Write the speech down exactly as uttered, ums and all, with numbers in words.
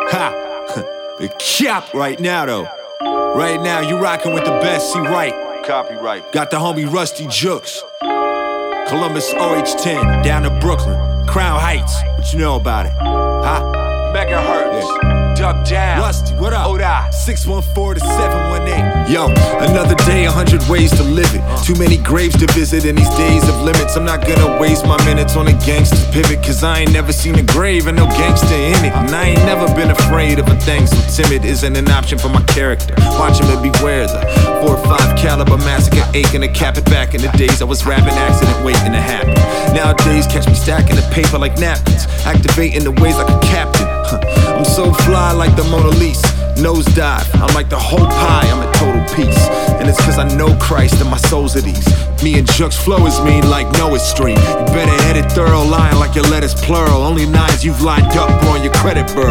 Ha! The cap right now, though. Right now, you rocking with the best, see right. Copyright. Got the homie Rusty Jukes. Columbus O H ten, down to Brooklyn. Crown Heights, what you know about it? Huh? Megahertz. Yeah. Duck down. Rusty, what up? Oda. six one four to seven one eight. Yo, another day, a hundred ways to live it. Too many graves to visit in these days of limits. I'm not gonna waste my minutes on a gangster's pivot, cause I ain't never seen a grave and no gangster in it. And I ain't never been afraid of a thing so timid isn't an option for my character. Watch him and beware the four or five caliber massacre aching to cap it. Back in the days I was rapping accident waiting to happen. Nowadays catch me stacking the paper like napkins, activating the ways like a captain. I'm so fly like the Mona Lisa, nosedive, I'm like the whole pie, I'm at total peace. And it's cause I know Christ and my soul's at ease. Me and Jux flow is mean like Noah's stream. You better edit thorough line like your letters plural. Only nines you've lined up on your credit bureau.